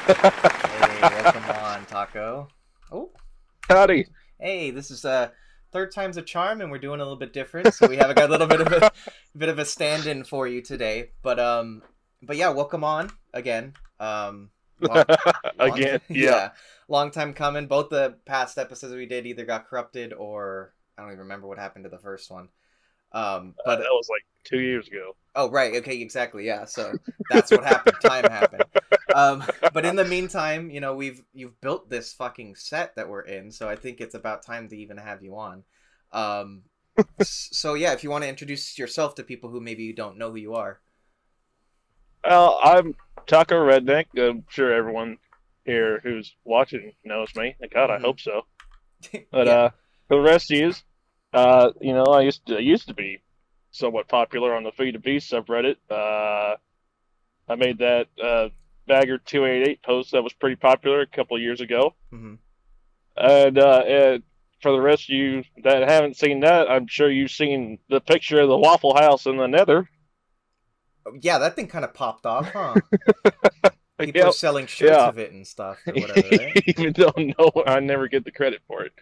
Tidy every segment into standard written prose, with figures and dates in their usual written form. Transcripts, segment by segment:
Hey, welcome on, Taco. Oh, Howdy. hey, this is third time's a charm, and we're doing a little bit different. So we have got a little bit of a bit of a stand-in for you today. But yeah, welcome on again. Long, long, Again, yeah. yeah, long time coming. Both the past episodes we did either got corrupted or I don't even remember what happened to the first one. But That was like 2 years ago. Oh, right. Okay, exactly. Yeah. So that's what happened. Time happened. But in the meantime, you've built this fucking set that we're in, so I think it's about time to even have you on. Um, so yeah, if you want to introduce yourself to people who maybe don't know who you are. Well, I'm Taco Redneck. I'm sure everyone here who's watching knows me. And God, I Hmm. hope so. But Yeah. for the rest of you, I used to be somewhat popular on the Feed the Beast subreddit. I made that Bagger 288 post that was pretty popular a couple of years ago. Hmm. And for the rest of you that haven't seen that, I'm sure you've seen the picture of the Waffle House in the Nether. Yeah, that thing kind of popped off, huh? People are Yep. selling shirts Yeah. of it and stuff or whatever, right? Even though no, I never get the credit for it.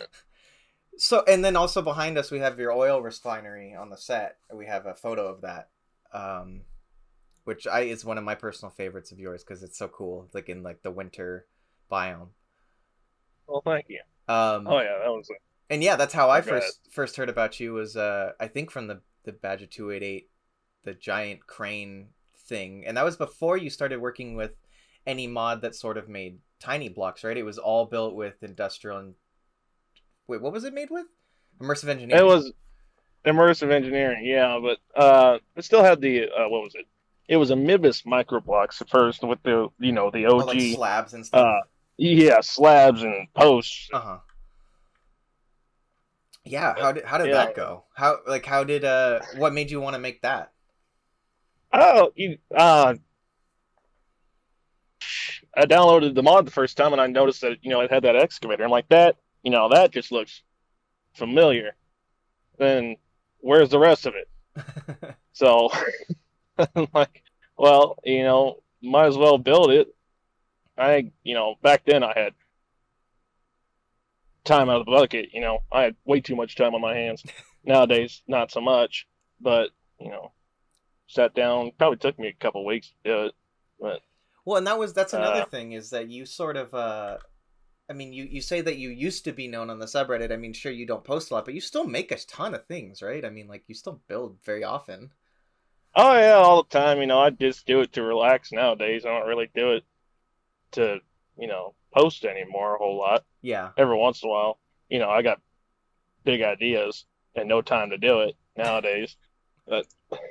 So, and then also behind us, we have your oil refinery on the set. We have a photo of that. Um, which I is one of my personal favorites of yours because it's so cool, like in like the winter biome. Well, thank you. Um, Oh yeah, that was. and yeah, that's how I Oh god. first heard about you was I think from the Badger 288, the giant crane thing, and that was before you started working with any mod that sort of made tiny blocks, right? It was all built with industrial and wait, what was it made with? Immersive It engineering. was immersive engineering, yeah, but it still had the what was it? It was Amibus microblocks at first with the Oh, like OG slabs and stuff. uh yeah slabs and posts. Uh huh. Yeah. But How did yeah, that go? How did what made you want to make that? oh you I downloaded the mod the first time and I noticed that it had that excavator. I'm like that just looks familiar. Then where's the rest of it? So I'm like, well, might as well build it. Back then I had time out of the bucket. I had way too much time on my hands. Nowadays, not so much. But you know, sat down. Probably took me a couple weeks to do it. But Well, and that's another uh, thing is that you sort of I mean you say that you used to be known on the subreddit. I mean, sure you don't post a lot, but you still make a ton of things, right? I mean, like you still build very often. oh yeah, all the time. I just do it to relax nowadays. I don't really do it to post anymore a whole lot. Yeah. Every once in a while, I got big ideas and no time to do it nowadays. But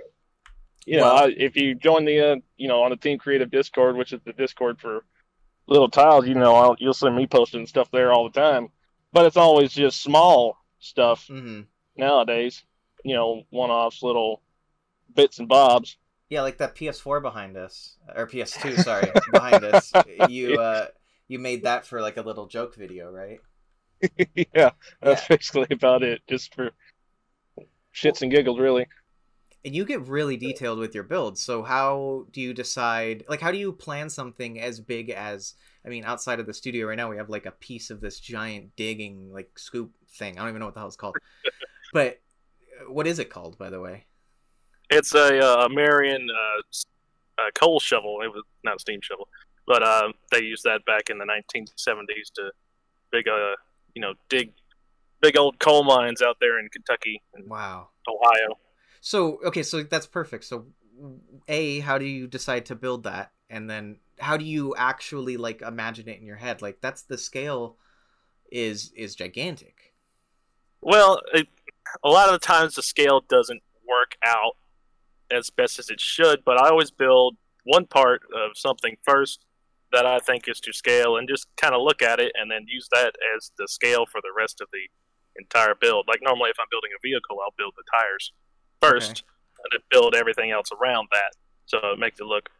Well, if you join the on the Team Creative Discord, which is the Discord for Little Tiles, you'll see me posting stuff there all the time. But it's always just small stuff mhm. nowadays. One-offs, little bits and bobs. Yeah, like that PS4 behind us or PS2, sorry, behind us. You made that for like a little joke video, right? Yeah, Yeah. that's basically about it. Just for Well, shits and giggles, really. and you get really detailed with your builds. So how do you decide like how do you plan something as big as I mean outside of the studio right now we have like a piece of this giant digging like scoop thing. I don't even know what the hell it's called. But what is it called by the way? It's a Marion coal shovel. It was not a steam shovel, but they used that back in the 1970s to big dig big old coal mines out there in Kentucky and Wow. Ohio. So okay, so that's perfect. So A, how do you decide to build that? And then how do you actually like imagine it in your head? Like that's the scale is gigantic. Well, a lot of the times the scale doesn't work out as best as it should, but I always build one part of something first that I think is to scale and just kind of look at it and then use that as the scale for the rest of the entire build. Like normally, if I'm building a vehicle, I'll build the tires Okay. first and then build everything else around that. So it makes it look,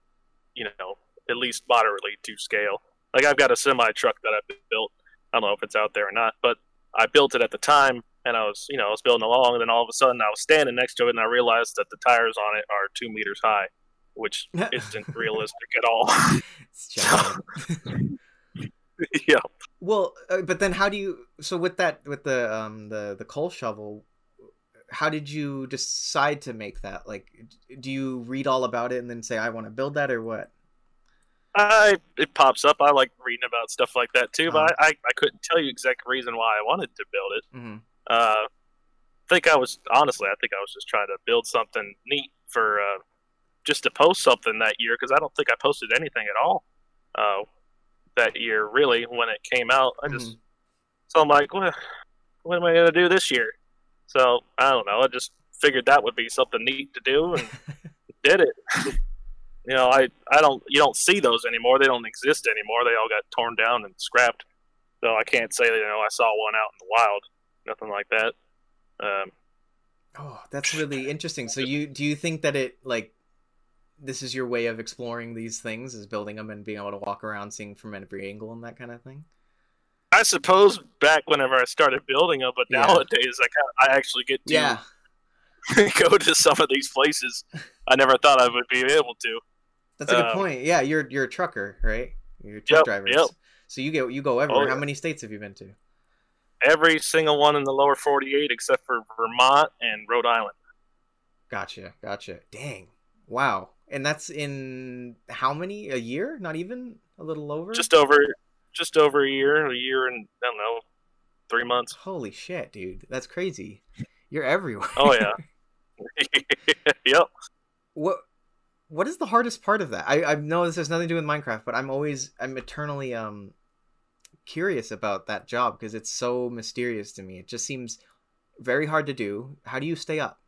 at least moderately to scale. Like I've got a semi truck that I've built. I don't know if it's out there or not, but I built it at the time and I was building along and then all of a sudden I was standing next to it and I realized that the tires on it are 2 meters high, which isn't realistic at all. It's giant. Yeah. Well, but then how do you? So with the coal shovel, how did you decide to make that? Like, do you read all about it and then say I want to build that, or what? It pops up. I like reading about stuff like that too, but I couldn't tell you exact reason why I wanted to build it. Mm-hmm. I think I was just trying to build something neat for just to post something that year, because I don't think I posted anything at all that year really when it came out. So I'm like, what am I gonna do this year? So I don't know. I just figured that would be something neat to do and did it. You know, you don't see those anymore. They don't exist anymore. They all got torn down and scrapped. So I can't say that, you know, I saw one out in the wild. Nothing like that. Oh, that's really interesting. So do you think that it, like, this is your way of exploring these things, is building them and being able to walk around seeing from every angle and that kind of thing? I suppose back whenever I started building them, but nowadays I actually get to go to some of these places I never thought I would be able to. That's a good point. Yeah, you're a trucker, right? You're a truck driver. Yep. So you go everywhere. How many states have you been to? Every single one in the lower 48 except for Vermont and Rhode Island. Gotcha. Dang. Wow. And that's in how many? A year? Not even? A little over? Just over a year and, I don't know, 3 months. Holy shit, dude. That's crazy. You're everywhere. Oh, yeah. Yep. What is the hardest part of that? I know this has nothing to do with Minecraft, but I'm eternally curious about that job because it's so mysterious to me. It just seems very hard to do. How do you stay up?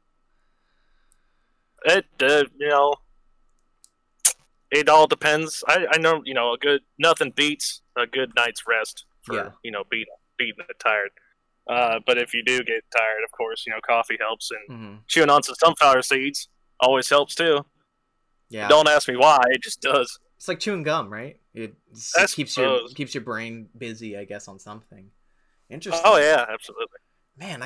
It it all depends. I know, you know, nothing beats a good night's rest for you know, beating it tired. But if you do get tired, of course, you know, coffee helps, and chewing on some sunflower seeds always helps too. Yeah. Don't ask me why; it just does. It's like chewing gum, right? It keeps your brain busy, I guess, on something. Interesting. Oh yeah, absolutely. Man,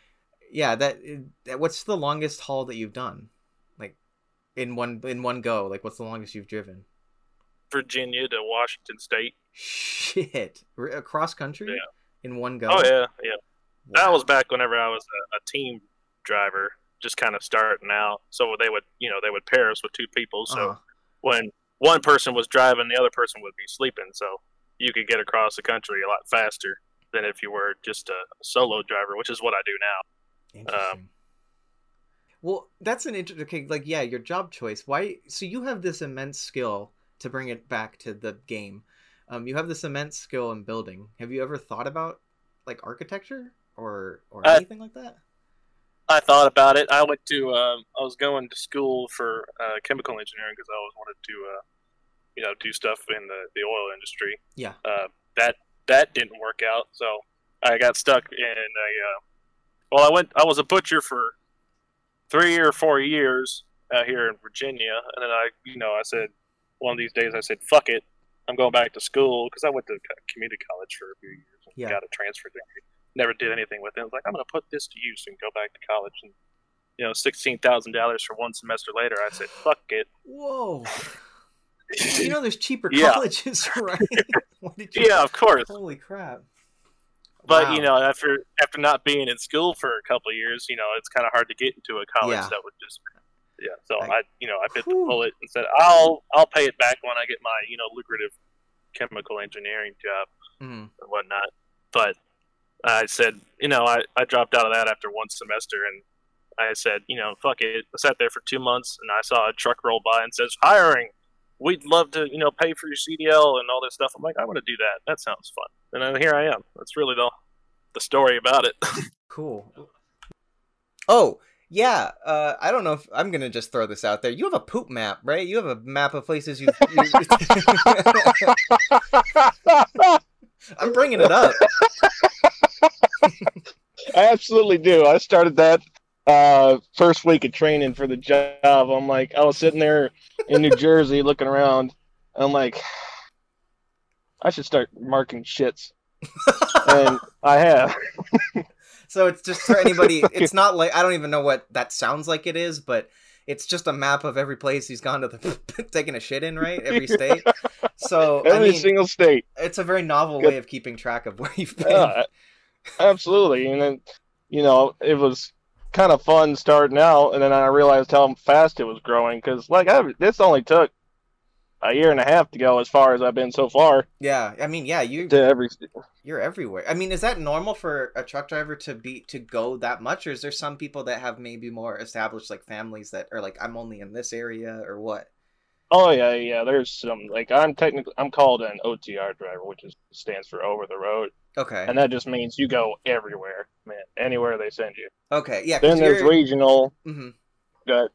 what's the longest haul that you've done? Like in one go? Like what's the longest you've driven? Virginia to Washington State. Shit, across country? Yeah. In one go? Oh yeah. Wow. That was back whenever I was a team driver, just kind of starting out. So they would pair us with two people. So when one person was driving, the other person would be sleeping. So you could get across the country a lot faster than if you were just a solo driver, which is what I do now. Interesting. Well, that's an interesting, like, yeah, your job choice. Why? So you have this immense skill, to bring it back to the game. You have this immense skill in building. Have you ever thought about like architecture or anything like that? I thought about it. I went to I was going to school for chemical engineering because I always wanted to do stuff in the oil industry. Yeah. That didn't work out, so I got stuck in I was a butcher for 3 or 4 years out here in Virginia, and then I said one of these days I said fuck it, I'm going back to school because I went to community college for a few years and got a transfer degree. Never did anything with it. I was like, I'm going to put this to use and go back to college. And, $16,000 for one semester later, I said, fuck it. Whoa. There's cheaper colleges, right? Yeah, of course. Holy crap. But, after not being in school for a couple of years, it's kind of hard to get into a college that would just... Yeah, so I bit the bullet and said, I'll pay it back when I get my, lucrative chemical engineering job and whatnot. But I said, I dropped out of that after one semester, and I said, fuck it. I sat there for 2 months, and I saw a truck roll by and says, hiring. We'd love to, pay for your CDL and all this stuff. I'm like, I want to do that. That sounds fun. And then here I am. That's really the story about it. Cool. Oh, yeah. I don't know if I'm going to just throw this out there. You have a poop map, right? You have a map of places you've... I'm bringing it up. I absolutely do. I started that first week of training for the job. I'm like, I was sitting there in New Jersey looking around. I'm like, I should start marking shits. And I have. So it's just for anybody, it's not like, I don't even know what that sounds like it is, but it's just a map of every place he's gone to the taking a shit in, right? Every state. So Every single state. It's a very novel way of keeping track of where you've been. Yeah, absolutely. And then, it was kind of fun starting out, and then I realized how fast it was growing, because this only took a year and a half to go as far as I've been so far. Yeah, I mean, yeah, you're everywhere. I mean, is that normal for a truck driver to go that much, or is there some people that have maybe more established like families that are like, I'm only in this area, or what? Oh yeah. There's some, like, I'm called an OTR driver, which stands for over the road. Okay. And that just means you go everywhere, man, anywhere they send you. Okay, yeah. Then there's regional. Mm-hmm. Good.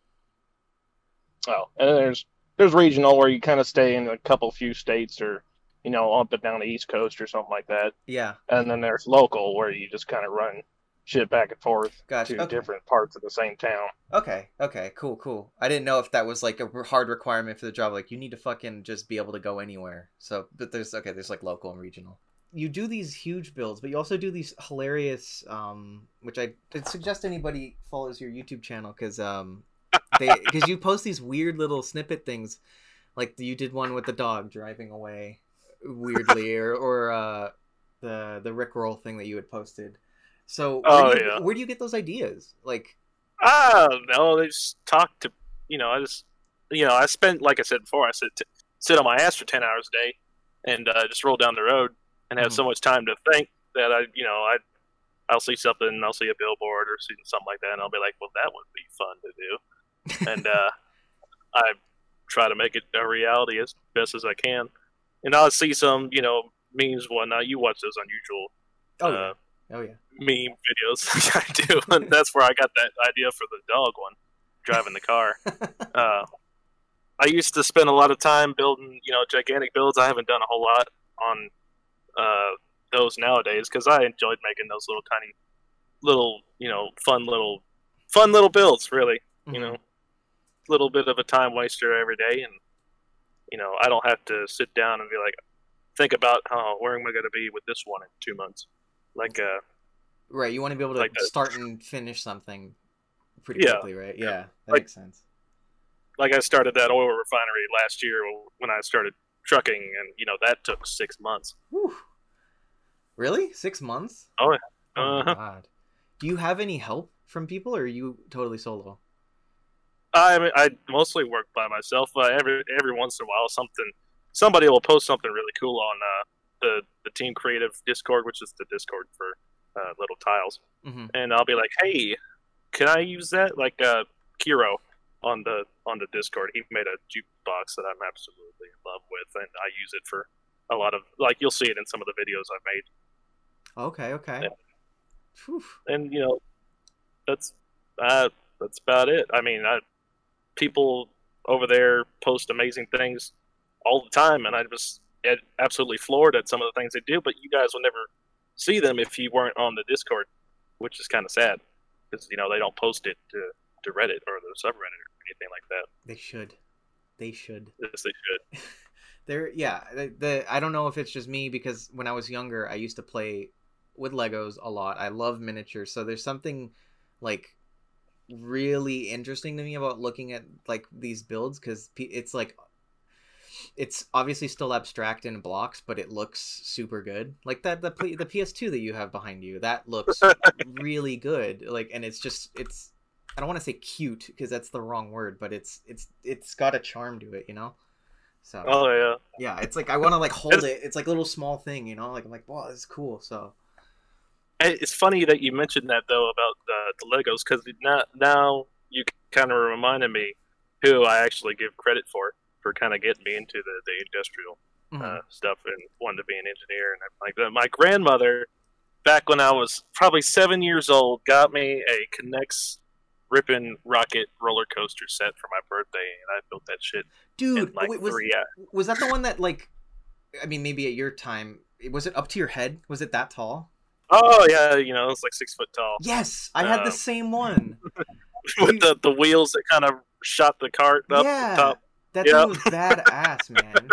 Oh, and then there's regional, where you kind of stay in a few states, or up and down the East Coast or something like that. Yeah. And then there's local, where you just kind of run shit back and forth to different parts of the same town. Okay, cool. I didn't know if that was like a hard requirement for the job, like you need to fucking just be able to go anywhere. So, but there's like local and regional. You do these huge builds, but you also do these hilarious, which I'd suggest anybody follows your YouTube channel, because you post these weird little snippet things, like you did one with the dog driving away weirdly, or the Rickroll thing that you had posted. So where do you get those ideas? Like, no, they just talk to, I spent, like I said before, I sit on my ass for 10 hours a day, and just roll down the road and have so much time to think that I'll see something, I'll see a billboard or see something like that, and I'll be like, well, that would be fun to do. And I try to make it a reality as best as I can. And I'll see some, memes, whatnot. You watch those unusual meme videos. I do. And that's where I got that idea for the dog one, driving the car. I used to spend a lot of time building, gigantic builds. I haven't done a whole lot on those nowadays, because I enjoyed making those little tiny, fun little builds. Really, little bit of a time waster every day, and I don't have to sit down and be like, think about where am I going to be with this one in 2 months, like right. You want to be able to start and finish something pretty quickly, right? Yeah, that makes sense. Like I started that oil refinery last year when I started trucking, and that took 6 months. Whew. Really? 6 months? Oh, yeah. Oh my God. Do you have any help from people, or are you totally solo? I mostly work by myself. Every once in a while, somebody will post something really cool on the Team Creative Discord, which is the Discord for Little Tiles, and I'll be like, hey, can I use that? Like Kiro on the Discord, he made a jukebox that I'm absolutely in love with, and I use it for a lot of, like, you'll see it in some of the videos I've made. Okay. Yeah. And that's about it. I mean, people over there post amazing things all the time, and I was absolutely floored at some of the things they do, but you guys will never see them if you weren't on the Discord, which is kind of sad, because they don't post it to Reddit or the subreddit or anything like that. They should. Yes, they should. I don't know if it's just me, because when I was younger, I used to play with Legos a lot. I love miniatures, so there's something like really interesting to me about looking at like these builds, because it's like, it's obviously still abstract in blocks, but it looks super good. Like the PS2 that you have behind you, that looks really good. Like, and it's I don't want to say cute, because that's the wrong word, but it's got a charm to it, So yeah, it's like I want to like hold it. It's like a little small thing, like I'm like, wow, this is cool. So it's funny that you mentioned that though about the Legos, because now you kind of reminded me who I actually give credit for kind of getting me into the industrial stuff and wanting to be an engineer and everything like that. My grandmother, back when I was probably 7 years old, got me a K'NEX Rippin' Rocket roller coaster set for my birthday, and I built that shit. Dude, in like was that the one that, like, I mean, maybe at your time, was it up to your head? Was it that tall? Oh yeah, it's like 6 foot tall. Yes, I had the same one. With the wheels that kind of shot the cart up the top. That thing was badass, man.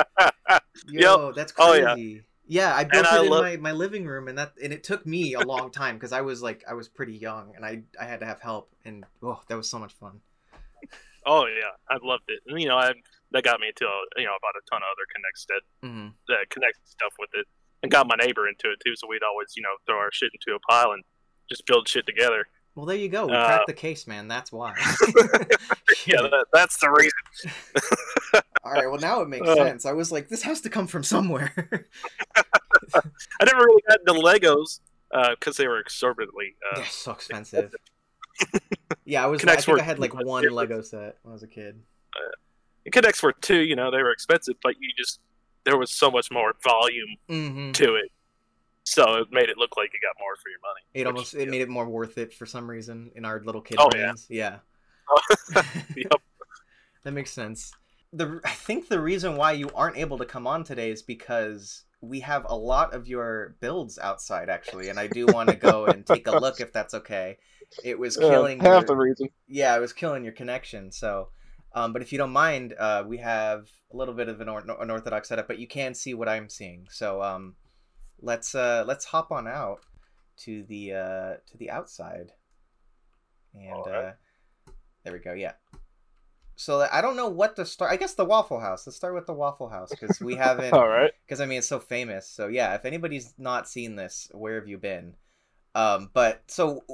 Yo, that's crazy. Yeah, I built it in my living room, and it took me a long time, because I was pretty young, and I had to have help, and that was so much fun. Oh yeah, I loved it. And, that got me into about a ton of other Mm-hmm. Connect stuff with it, and got my neighbor into it too. So we'd always throw our shit into a pile and just build shit together. Well, there you go. We cracked the case, man. That's why. Yeah, that's the reason. All right. Well, now it makes sense. I was like, this has to come from somewhere. I never really got into Legos because they were exorbitantly. They're so expensive. Yeah, I think I had like one Lego set when I was a kid. Connects were two. They were expensive, but there was so much more volume to it. So it made it look like you got more for your money. It made it more worth it for some reason in our little kid brains. Yeah. Yep. That makes sense. I think the reason why you aren't able to come on today is because we have a lot of your builds outside, actually, and I do want to go and take a look if that's okay. It was killing half the reason. Yeah, it was killing your connection. So, but if you don't mind, we have a little bit of an unorthodox setup, but you can see what I'm seeing. So, let's hop on out to the outside, and right. There we go. Yeah. So I don't know what to start. I guess the Waffle House. Let's start with the Waffle House because we haven't. All right. Because I mean, it's so famous. So yeah, if anybody's not seen this, where have you been? But so,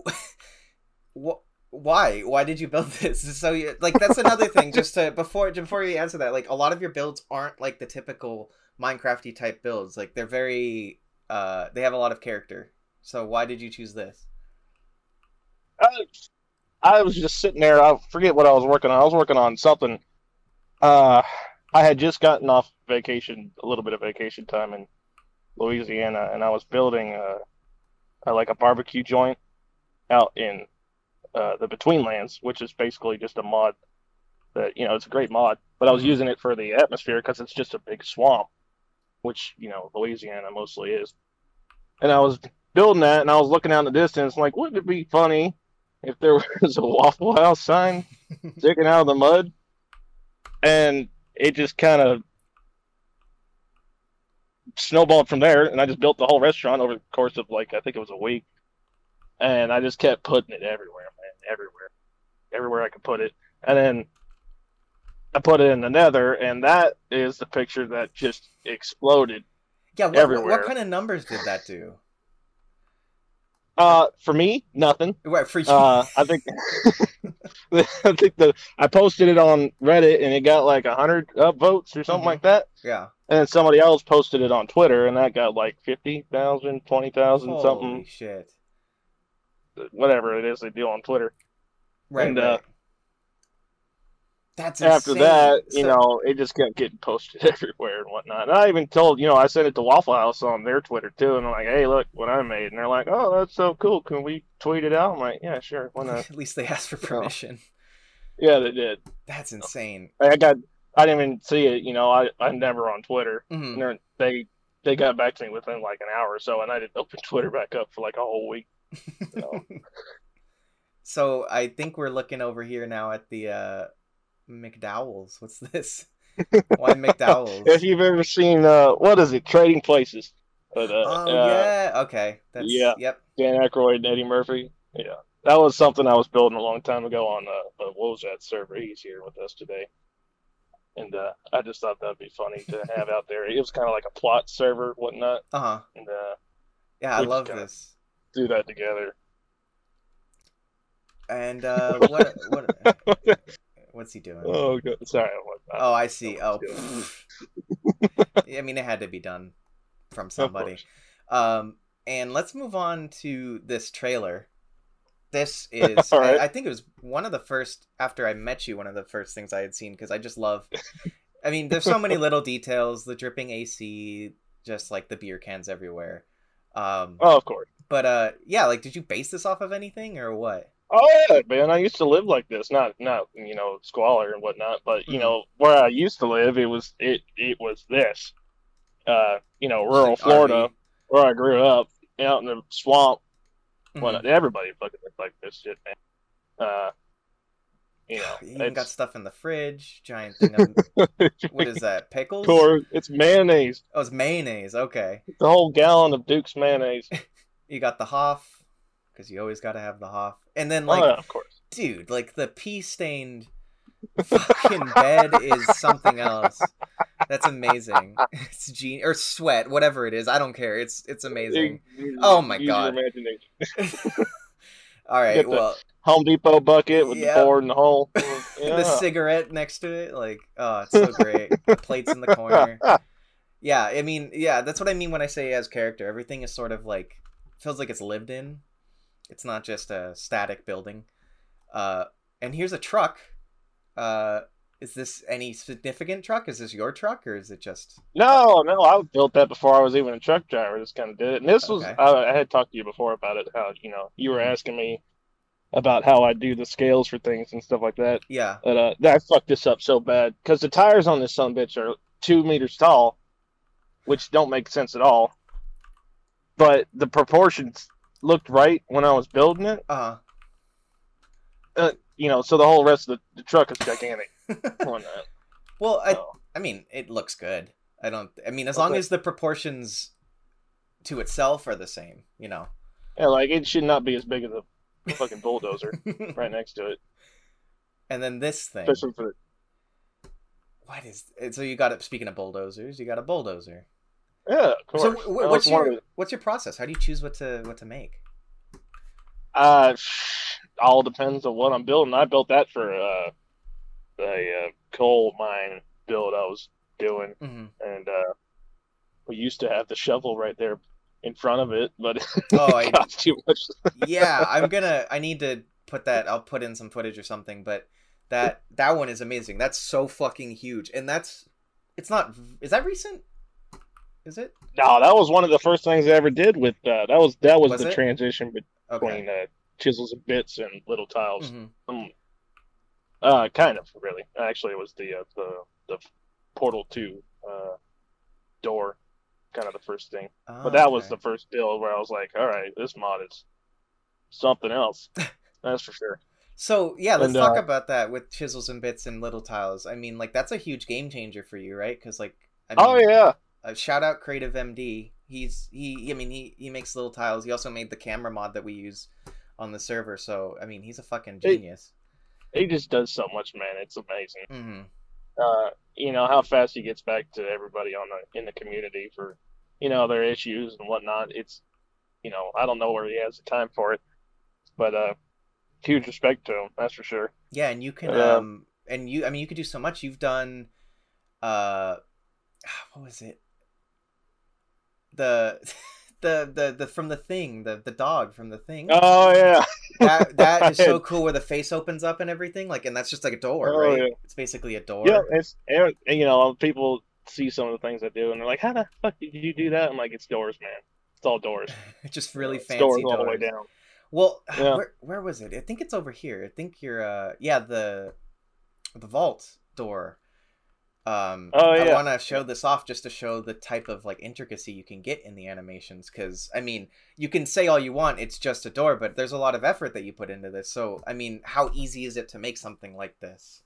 why did you build this? So that's another thing. Just before you answer that, like a lot of your builds aren't like the typical Minecrafty type builds. Like they're very, they have a lot of character. So why did you choose this? I was just sitting there. I forget what I was working on. I was working on something. I had just gotten off vacation, a little bit of vacation time in Louisiana, and I was building like a barbecue joint out in the Betweenlands, which is basically just a mod that it's a great mod. But I was using it for the atmosphere because it's just a big swamp, which Louisiana mostly is. And I was building that, and I was looking out in the distance, like, wouldn't it be funny if there was a Waffle House sign sticking out of the mud? And it just kind of snowballed from there, and I just built the whole restaurant over the course of, like, I think it was a week. And I just kept putting it everywhere, man, everywhere I could put it. And then I put it in the Nether, and that is the picture that just exploded. Yeah, everywhere. What kind of numbers did that do? For me, nothing. Right, for you. I think I posted it on Reddit and it got like 100 votes or something like that. Yeah. And then somebody else posted it on Twitter and that got like 50,000, 20,000, something. Holy shit. Whatever it is they do on Twitter. Right. And right. That's insane. After that, it just kept getting posted everywhere and whatnot. And I even told, I sent it to Waffle House on their Twitter too, and I'm like, hey, look what I made. And they're like, oh, that's so cool. Can we tweet it out? I'm like, yeah, sure. Why not? At least they asked for permission. Yeah, they did. That's insane. I didn't even see it. I'm never on Twitter. Mm-hmm. And they got back to me within like an hour or so, and I didn't open Twitter back up for like a whole week. So I think we're looking over here now at the McDowell's. What's this? Why McDowell's? If you've ever seen what is it, Trading Places? Yeah. Okay. Yep. Dan Aykroyd and Eddie Murphy. Yeah, that was something I was building a long time ago on what was that server? He's here with us today, and I just thought that'd be funny to have out there. It was kind of like a plot server, whatnot. And yeah, I love this. Do that together. And what's he doing? Oh, God. Sorry. Oh, I see. Oh, I mean, it had to be done from somebody. And let's move on to this trailer. This is, right. I think it was one of the first, after I met you, one of the first things I had seen, because I just love, I mean, there's so many little details, the dripping AC, just like the beer cans everywhere. Of course. But, yeah, like, did you base this off of anything, or what? Oh yeah, man! I used to live like this, not squalor and whatnot, but where I used to live, it was this, rural Florida, where I grew up, out in the swamp. Well, everybody fucking lived like this shit, man. You even got stuff in the fridge, giant thing of what is that? Pickles? It's mayonnaise. Oh, it's mayonnaise. Okay. It's a whole gallon of Duke's mayonnaise. You got the Hoff, because you always got to have the Hoff. And then, like, of course. Dude, like, the pea-stained Fucking bed is something else. That's amazing. It's or sweat, whatever it is. I don't care. It's amazing. Oh my Use your god. imagination. All right. Get the Well, Home Depot bucket with the yep. board and the hole. The Yeah. cigarette next to it, like, oh, it's so great. The plates in the corner. Yeah, I mean, yeah, that's what I mean when I say as character. Everything is sort of like feels like it's lived in. It's not just a static building. And here's a truck. Is this any significant truck? Is this your truck, or is it just? No, I built that before I was even a truck driver. Just kind of did it. And this was, Okay. I had talked to you before about it, how, you were asking me about how I do the scales for things and stuff like that. Yeah. But I fucked this up so bad because the tires on this sumbitch are 2 meters tall, which don't make sense at all. But the proportions looked right when I was building it. So the whole rest of the truck is gigantic. on that. Well, I mean, it looks good. I mean, as long as the proportions to itself are the same, Yeah, like it should not be as big as a fucking bulldozer right next to it. And then this thing. Especially for what is it? So you got it. Speaking of bulldozers, you got a bulldozer. Yeah, of course. So what's your process? How do you choose what to make? All depends on what I'm building. I built that for a coal mine build I was doing, and we used to have the shovel right there in front of it, but it cost too much. Yeah, I need to put that. I'll put in some footage or something, but that one is amazing. That's so fucking huge, and it's not. Is that recent? Is it? No, that was one of the first things I ever did with that was the it? transition between chisels and bits and little tiles. Kind of, really. Actually, it was the Portal 2 door, kind of the first thing. But that was the first build where I was like, all right, this mod is something else. That's for sure. So, yeah, let's talk about that with chisels and bits and little tiles. I mean, like, that's a huge game changer for you, right? Because, like, shout out Creative MD. He makes little tiles. He also made the camera mod that we use on the server. So, I mean, he's a fucking genius. He just does so much, man. It's amazing. How fast he gets back to everybody in the community for, their issues and whatnot. It's, I don't know where he has the time for it, but huge respect to him, that's for sure. Yeah, and you can, you could do so much. You've done, what was it? The from the thing, the dog from the thing. Oh yeah, that is so cool where the face opens up and everything, like, and that's just like a door, right? Yeah. It's basically a door. Yeah, people see some of the things I do and they're like, "How the fuck did you do that?" I'm like, "It's doors, man. It's all doors." Just really fancy doors all the way down. Well, where was it? I think it's over here. I think you're the vault door. I want to show this off just to show the type of like intricacy you can get in the animations, because I mean, you can say all you want, it's just a door, but there's a lot of effort that you put into this. So I mean, how easy is it to make something like this?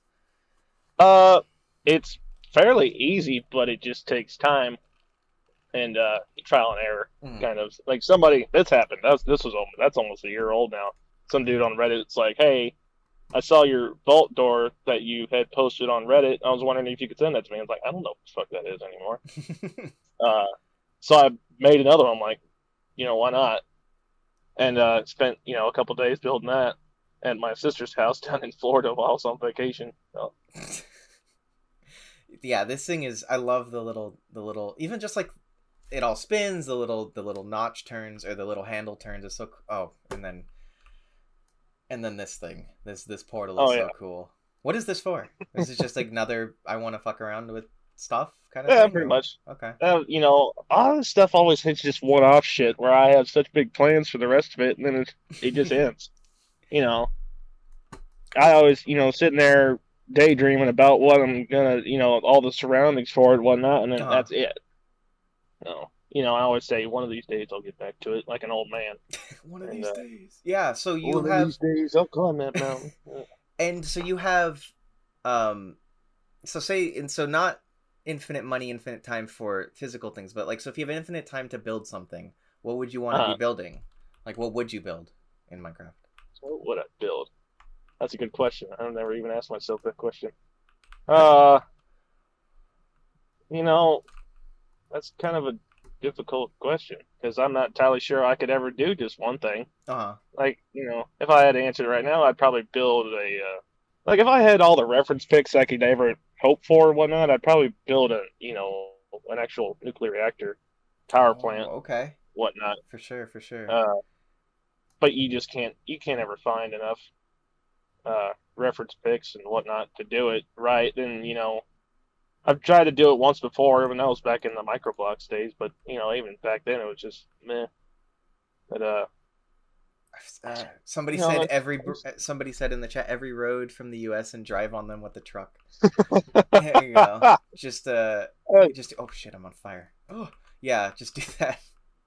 It's fairly easy, but it just takes time and trial and error. Kind of like somebody that's happened. That's almost a year old now. Some dude on Reddit, it's like, hey, I saw your vault door that you had posted on Reddit. I was wondering if you could send that to me. I was like, I don't know what the fuck that is anymore. So I made another one. I'm like, why not? And spent, a couple days building that at my sister's house down in Florida while I was on vacation. So. Yeah, this thing is. I love the little, even just like it all spins. The little notch turns, or the little handle turns. Is so. And then this thing, this portal is so cool. What is this for? Is it just like another I want to fuck around with stuff kind of thing? Yeah, pretty much. Okay. All this stuff always hits just one-off shit where I have such big plans for the rest of it, and then it just ends. I always, sitting there daydreaming about what I'm gonna, all the surroundings for it and whatnot, and then that's it. I always say one of these days I'll get back to it like an old man. One of these days. Yeah, so you one of these days I'll climb that mountain. And so you have so not infinite money, infinite time for physical things, but like, so if you have infinite time to build something, what would you want to be building? Like, what would you build in Minecraft? What would I build? That's a good question. I've never even asked myself that question. Uh, you know, that's kind of a difficult question because I'm not entirely sure I could ever do just one thing. Uh-huh. Like, if I had to answer it right now, I'd probably build like if I had all the reference picks I could ever hope for and whatnot, I'd probably build an actual nuclear reactor, power Oh, plant, okay. whatnot. For sure, for sure. But you can't ever find enough reference picks and whatnot to do it right. And I've tried to do it once before, even that was back in the microblocks days. But even back then, it was just meh. But Somebody you know, said like, somebody said in the chat every road from the US and drive on them with the truck. There you go. Just oh shit, I'm on fire. Oh, yeah, just do that.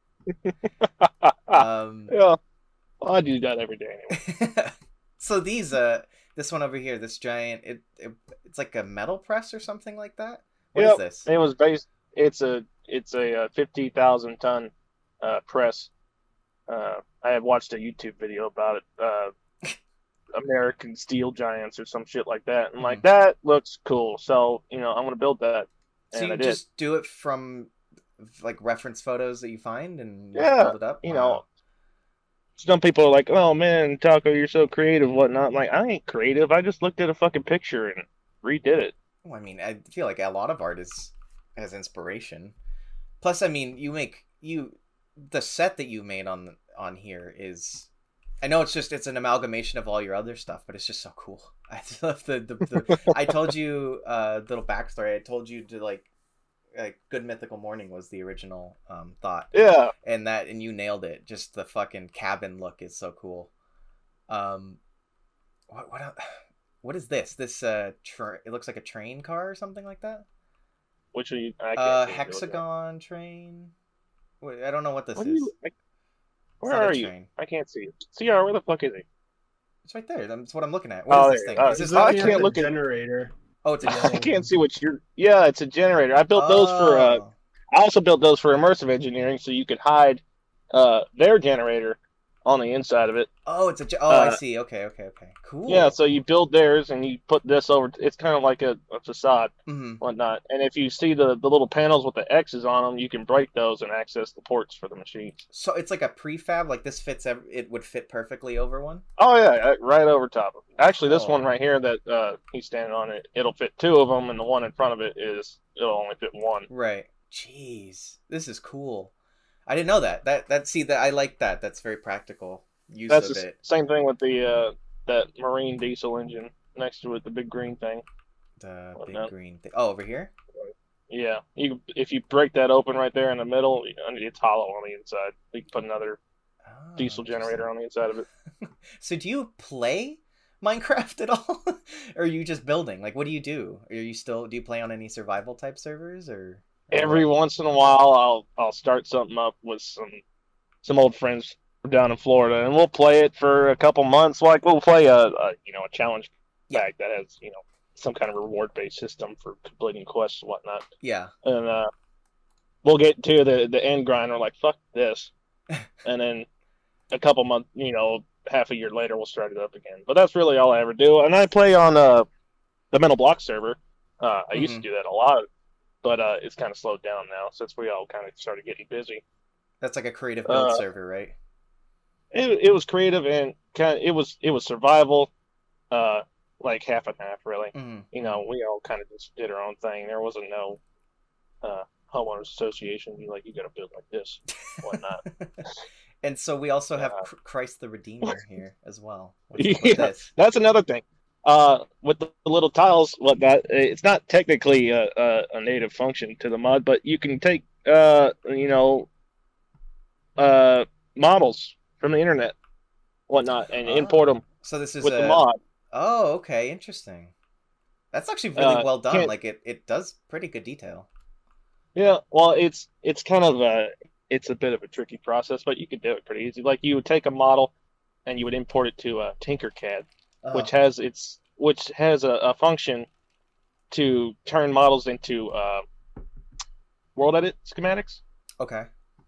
yeah, well, I do that every day anyway. So this one over here, this giant it's like a metal press or something like that. What is this? It was based. It's a 50,000 ton press. I had watched a YouTube video about it. American Steel Giants or some shit like that, and like that looks cool. So I'm gonna build that. So you just do it from like reference photos that you find and you build it up. Wow. Some people are like, "Oh man, Taco, you're so creative, whatnot." I'm like, I ain't creative. I just looked at a fucking picture and redid it. Well, I mean, I feel like a lot of art has inspiration. Plus, I mean, the set that you made on here is, I know it's an amalgamation of all your other stuff, but it's just so cool. I love the I told you little backstory. I told you to like Good Mythical Morning was the original thought. Yeah. And you nailed it. Just the fucking cabin look is so cool. What is this? This it looks like a train car or something like that. Which are you? Hexagon train. Wait, I don't know what this is. Where are you? Train. I can't see it. CR, where the fuck is he? It's right there. That's what I'm looking at. What is this thing? Is this I can't look at generator. Oh, it's a I can't see what you're. Yeah, it's a generator. I built those for. I also built those for immersive engineering, so you could hide their generator on the inside of it. Oh, it's I see. Okay. Cool. Yeah, so you build theirs and you put this over. It's kind of like a facade, whatnot. And if you see the little panels with the X's on them, you can break those and access the ports for the machines. So it's like a prefab. Like this fits. It would fit perfectly over one. Oh yeah, right over top of it. Actually, this one right here that he's standing on it'll fit two of them, and the one in front of it'll only fit one. Right. Jeez, this is cool. I didn't know that. I like that. That's very practical use of it. Same thing with the that marine diesel engine next to it, the big green thing. The big green thing. Oh, over here? Yeah. If you break that open right there in the middle, it's hollow on the inside. You can put another diesel generator on the inside of it. So do you play Minecraft at all? Or are you just building? Like, what do you do? Do you play on any survival type servers or? Every once in a while, I'll start something up with some old friends down in Florida, and we'll play it for a couple months. Like we'll play a challenge pack that has some kind of reward based system for completing quests and whatnot. Yeah. And we'll get to the end grind. We're like, fuck this, and then a couple months, half a year later, we'll start it up again. But that's really all I ever do. And I play on the Mental Block server. I used to do that a lot. But it's kind of slowed down now since we all kind of started getting busy. That's like a creative build server, right? It was creative and it was survival, like half and half really. We all kind of just did our own thing. There wasn't no homeowners association. You got to build like this, whatnot. And so we also have Christ the Redeemer here as well. That's another thing. With the little tiles, whatnot, it's not technically a native function to the mod, but you can take models from the internet, whatnot, and import them. So this is with the mod. Oh, okay, interesting. That's actually really well done. Like it does pretty good detail. Yeah, well, it's kind of it's a bit of a tricky process, but you could do it pretty easy. Like you would take a model and you would import it to Tinkercad. Which has a function to turn models into world edit schematics. Okay.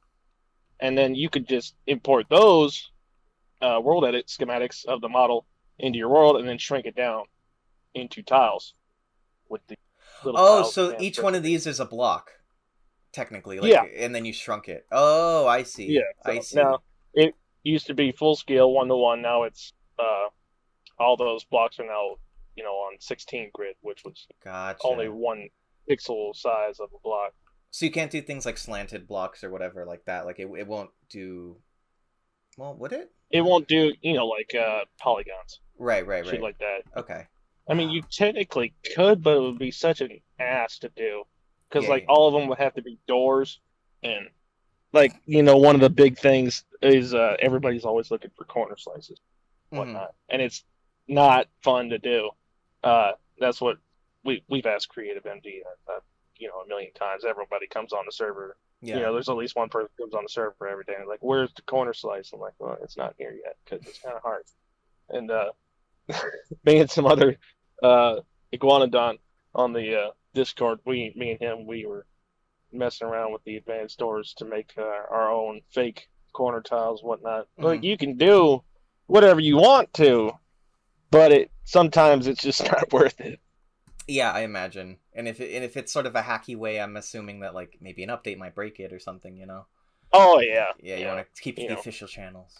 And then you could just import those world edit schematics of the model into your world and then shrink it down into tiles with the little Oh, tiles. so and each one of these is a block, technically, like, Yeah. and then you shrunk it. Oh, I see. Yeah. So I see. now it used to be full scale 1-to-1. Now it's all those blocks are now on 16 grid, which was Gotcha. only 1 pixel size of a block. So you can't do things like slanted blocks or whatever like that. Like it won't do. Well, would it? It won't do like polygons, Right. shit like that. Okay. I mean, you technically could, but it would be such an ass to do because Yeah, like yeah. all of them would have to be doors, and like one of the big things is everybody's always looking for corner slices, whatnot, and it's not fun to do. That's what we've asked Creative MD, a million times. Everybody comes on the server. Yeah. There's at least one person who comes on the server every day. And like, where's the corner slice? I'm like, well, it's not here yet because it's kind of hard. And me and some other Iguanodon on the Discord, me and him, we were messing around with the advanced doors to make our own fake corner tiles, whatnot. Like, you can do whatever you want to, but sometimes it's just not worth it. Yeah, I imagine. And if it's sort of a hacky way, I'm assuming that like maybe an update might break it or something, Oh yeah. Yeah, you want to keep the official channels.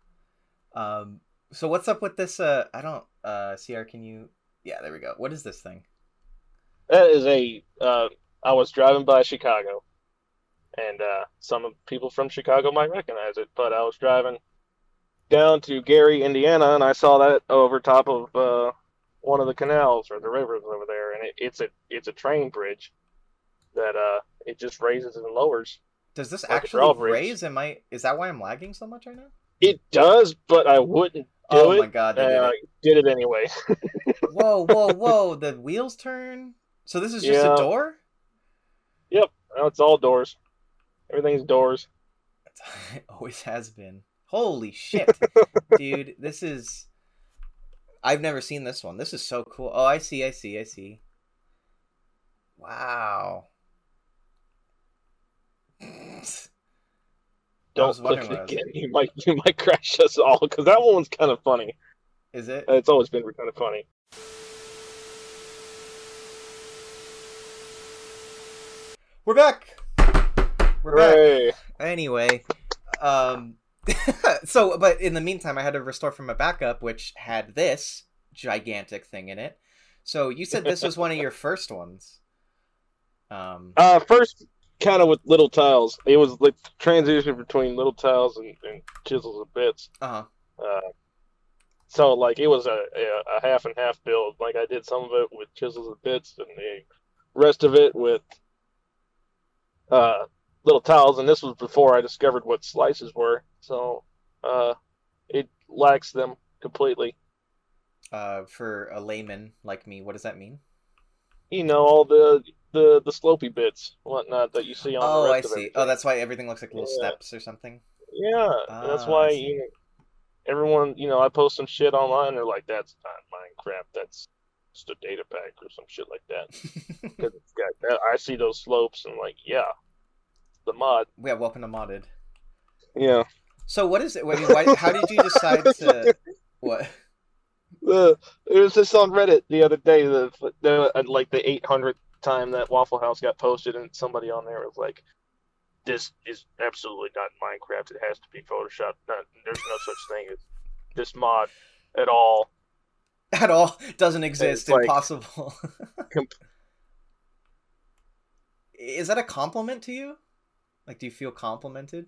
So what's up with this? I don't. CR, can you? Yeah, there we go. What is this thing? That is I was driving by Chicago, and some people from Chicago might recognize it, but I was driving down to Gary, Indiana, and I saw that over top of one of the canals or the rivers over there, and it's a train bridge that it just raises and lowers. Does this like actually raise? Is that why I'm lagging so much right now? It does, but I wouldn't do it. Oh my god, they did it anyway. Whoa! The wheels turn. So this is just a door? Yep, now it's all doors. Everything's doors. It always has been. Holy shit, dude! This is. I've never seen this one. This is so cool. Oh, I see. Wow. Don't click it again. You might crash us all because that one's kind of funny. Is it? It's always been kind of funny. We're back. Hooray. Back. Anyway, so but in the meantime, I had to restore from a backup, which had this gigantic thing in it. So you said this was one of your first ones. First, kind of with little tiles. It was like transition between little tiles and chisels and bits. So like it was a half and half build. Like I did some of it with chisels and bits, and the rest of it with little tiles. And this was before I discovered what slices were. So it lacks them completely. For a layman like me, what does that mean? All the slopey bits, whatnot that you see on the rest I see. Of Oh, that's why everything looks like little steps or something. Yeah, that's why everyone, I post some shit online. They're like, "That's not Minecraft. That's just a data pack or some shit like that." Because it's got that. I see those slopes and like, yeah, the mod. Yeah, welcome to modded. Yeah. So what is it? I mean, how did you decide to what? It was just on Reddit the other day. Like the 800th time that Waffle House got posted, and somebody on there was like, "This is absolutely not Minecraft. It has to be Photoshop. There's no such thing as this mod at all. At all doesn't exist. Like, impossible." Is that a compliment to you? Like, do you feel complimented?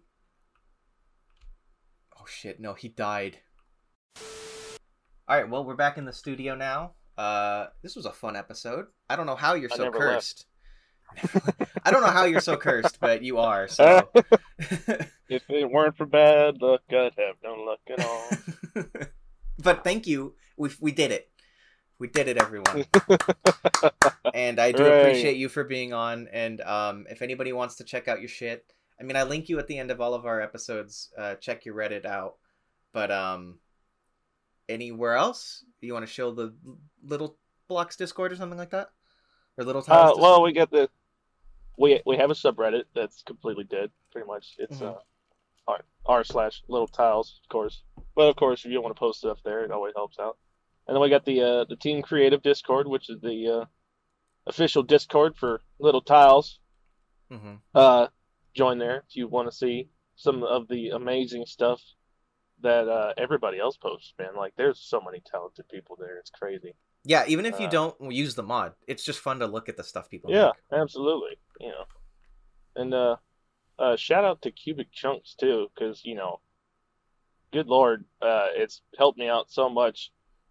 Oh shit! No, he died. All right, well, we're back in the studio now. This was a fun episode. I don't know how you're so cursed. I don't know how you're so cursed, but you are. So, if it weren't for bad luck, I'd have no luck at all. But thank you. We did it. We did it, everyone. And I do appreciate you for being on. And if anybody wants to check out your shit, I mean, I link you at the end of all of our episodes. Check your Reddit out. But anywhere else you want to show the Little Blocks Discord or something like that, or Little Tiles? Well, we got we have a subreddit that's completely dead, pretty much. It's r/Little Tiles, of course. But of course, if you want to post stuff there, it always helps out. And then we got the Team Creative Discord, which is the official Discord for Little Tiles. Mm-hmm. Join there if you want to see some of the amazing stuff that everybody else posts, man. Like, there's so many talented people there. It's crazy. Yeah, even if you don't use the mod, it's just fun to look at the stuff people Yeah, make. absolutely. And shout out to Cubic Chunks too, because good Lord, it's helped me out so much.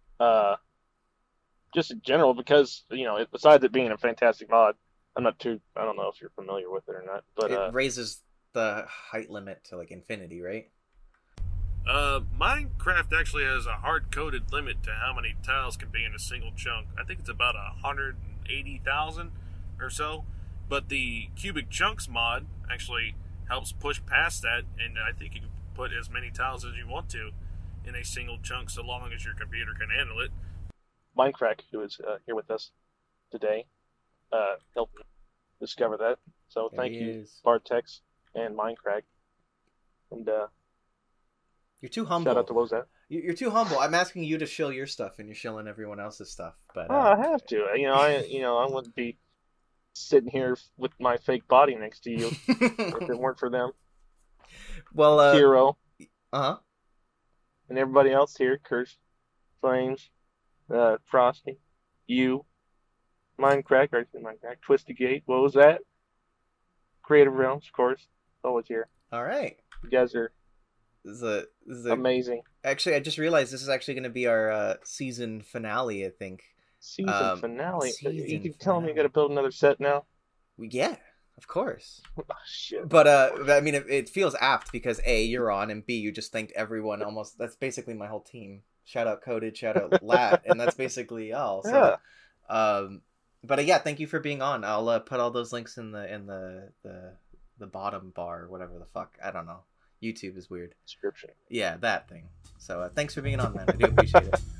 Just in general, because besides it being a fantastic mod, I don't know if you're familiar with it or not, but it raises the height limit to like infinity, right? Minecraft actually has a hard-coded limit to how many tiles can be in a single chunk. I think it's about 180,000 or so. But the Cubic Chunks mod actually helps push past that, and I think you can put as many tiles as you want to in a single chunk, so long as your computer can handle it. Minecraft, who is here with us today, helped discover that. So thank you, Bartex and Minecraft. And you're too humble. Shout out to what was that? You're too humble. I'm asking you to shill your stuff, and you're shilling everyone else's stuff. But I have to. I wouldn't be sitting here with my fake body next to you if it weren't for them. Well, Hero. Uh-huh. And everybody else here, Curse, Flames, Frosty, you, Minecraft, Twisted Gate. What was that? Creative Realms, of course. Always here. All right. You guys are This is amazing. Actually, I just realized this is actually going to be our season finale, I think. Season finale? You can tell me you got to build another set now? Yeah, of course. Oh, shit. But I mean, it feels apt because A, you're on, and B, you just thanked everyone almost. That's basically my whole team. Shout out Coded, shout out Lat, and that's basically all. So, yeah. But yeah, thank you for being on. I'll put all those links in the bottom bar, or whatever the fuck. I don't know. YouTube is weird. Description. Yeah, that thing. So thanks for being on, man. I do appreciate it.